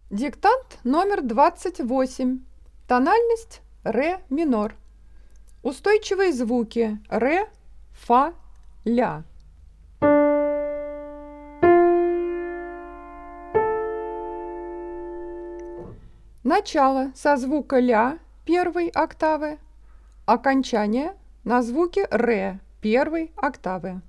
Диктант номер 28. Тональность ре минор. Устойчивые звуки ре, фа, ля. Начало со звука ля первой октавы, окончание на звуке ре первой октавы.